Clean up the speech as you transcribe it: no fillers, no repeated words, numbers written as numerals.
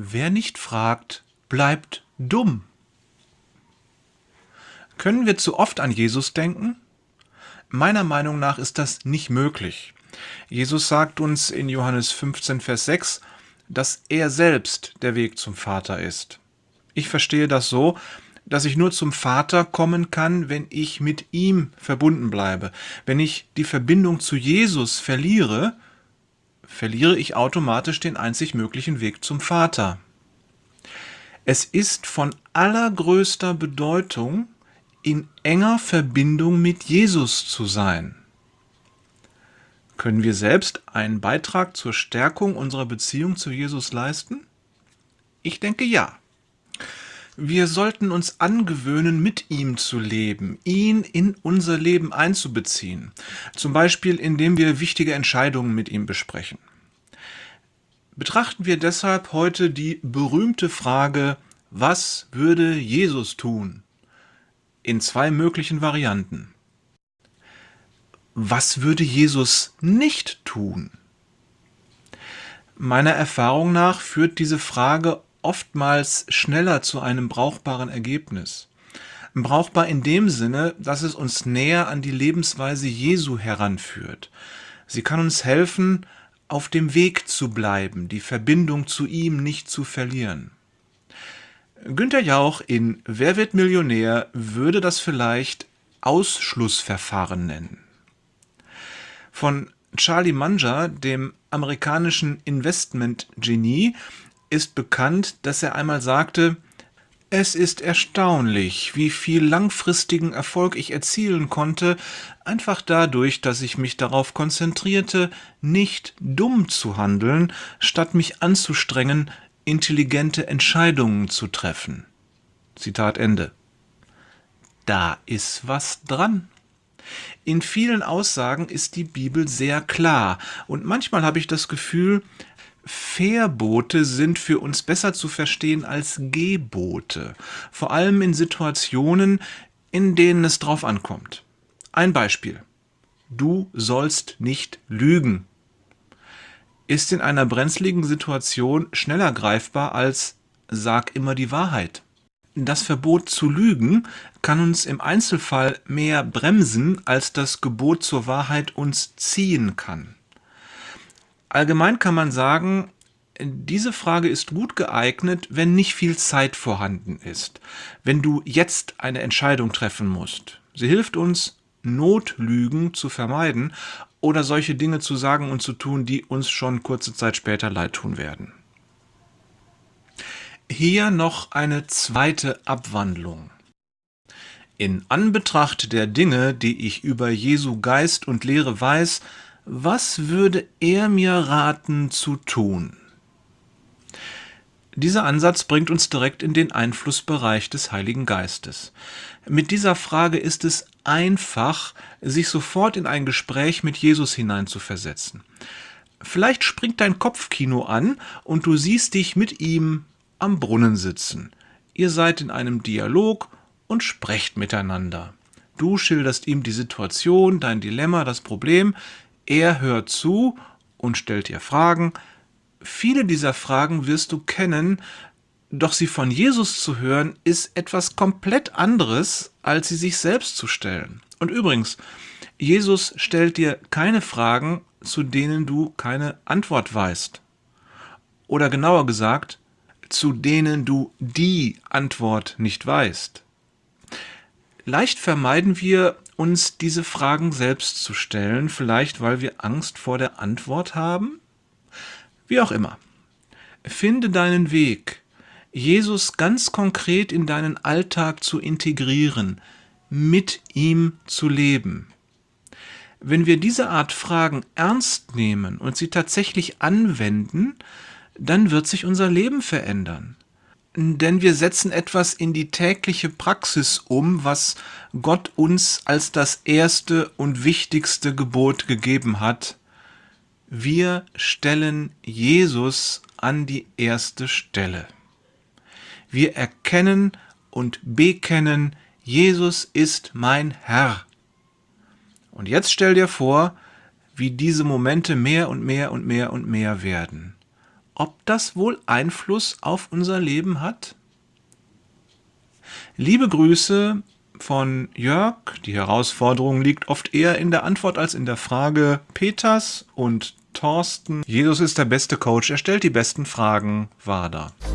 Wer nicht fragt, bleibt dumm. Können wir zu oft an Jesus denken? Meiner Meinung nach ist das nicht möglich. Jesus sagt uns in Johannes 15, Vers 6, dass er selbst der Weg zum Vater ist. Ich verstehe das so, dass ich nur zum Vater kommen kann, wenn ich mit ihm verbunden bleibe. Wenn ich die Verbindung zu Jesus verliere, verliere ich automatisch den einzig möglichen Weg zum Vater. Es ist von allergrößter Bedeutung, in enger Verbindung mit Jesus zu sein. Können wir selbst einen Beitrag zur Stärkung unserer Beziehung zu Jesus leisten? Ich denke ja. Wir sollten uns angewöhnen, mit ihm zu leben, ihn in unser Leben einzubeziehen. Zum Beispiel, indem wir wichtige Entscheidungen mit ihm besprechen. Betrachten wir deshalb heute die berühmte Frage, was würde Jesus tun? In zwei möglichen Varianten. Was würde Jesus nicht tun? Meiner Erfahrung nach führt diese Frage oftmals schneller zu einem brauchbaren Ergebnis. Brauchbar in dem Sinne, dass es uns näher an die Lebensweise Jesu heranführt. Sie kann uns helfen, auf dem Weg zu bleiben, die Verbindung zu ihm nicht zu verlieren. Günther Jauch in Wer wird Millionär würde das vielleicht Ausschlussverfahren nennen. Von Charlie Munger, dem amerikanischen Investmentgenie, ist bekannt, dass er einmal sagte, es ist erstaunlich, wie viel langfristigen Erfolg ich erzielen konnte, einfach dadurch, dass ich mich darauf konzentrierte, nicht dumm zu handeln, statt mich anzustrengen, intelligente Entscheidungen zu treffen. Zitat Ende. Da ist was dran. In vielen Aussagen ist die Bibel sehr klar und manchmal habe ich das Gefühl, Verbote sind für uns besser zu verstehen als Gebote, vor allem in Situationen, in denen es drauf ankommt. Ein Beispiel. Du sollst nicht lügen. Ist in einer brenzligen Situation schneller greifbar als sag immer die Wahrheit. Das Verbot zu lügen kann uns im Einzelfall mehr bremsen, als das Gebot zur Wahrheit uns ziehen kann. Allgemein kann man sagen, diese Frage ist gut geeignet, wenn nicht viel Zeit vorhanden ist, wenn du jetzt eine Entscheidung treffen musst. Sie hilft uns, Notlügen zu vermeiden oder solche Dinge zu sagen und zu tun, die uns schon kurze Zeit später leid tun werden. Hier noch eine zweite Abwandlung. In Anbetracht der Dinge, die ich über Jesu Geist und Lehre weiß, was würde er mir raten zu tun? Dieser Ansatz bringt uns direkt in den Einflussbereich des Heiligen Geistes. Mit dieser Frage ist es einfach, sich sofort in ein Gespräch mit Jesus hineinzuversetzen. Vielleicht springt dein Kopfkino an und du siehst dich mit ihm am Brunnen sitzen. Ihr seid in einem Dialog und sprecht miteinander. Du schilderst ihm die Situation, dein Dilemma, das Problem. Er hört zu und stellt dir Fragen. Viele dieser Fragen wirst du kennen, doch sie von Jesus zu hören, ist etwas komplett anderes, als sie sich selbst zu stellen. Und übrigens, Jesus stellt dir keine Fragen, zu denen du keine Antwort weißt. Oder genauer gesagt, zu denen du die Antwort nicht weißt. Leicht vermeiden wir, uns diese Fragen selbst zu stellen, vielleicht weil wir Angst vor der Antwort haben? Wie auch immer. Finde deinen Weg, Jesus ganz konkret in deinen Alltag zu integrieren, mit ihm zu leben. Wenn wir diese Art Fragen ernst nehmen und sie tatsächlich anwenden, dann wird sich unser Leben verändern. Denn wir setzen etwas in die tägliche Praxis um, was Gott uns als das erste und wichtigste Gebot gegeben hat. Wir stellen Jesus an die erste Stelle. Wir erkennen und bekennen, Jesus ist mein Herr. Und jetzt stell dir vor, wie diese Momente mehr und mehr und mehr und mehr werden. ob das wohl Einfluss auf unser Leben hat? Liebe Grüße von Jörg. Die Herausforderung liegt oft eher in der Antwort als in der Frage. Peters und Thorsten. Jesus ist der beste Coach, er stellt die besten Fragen. Wader.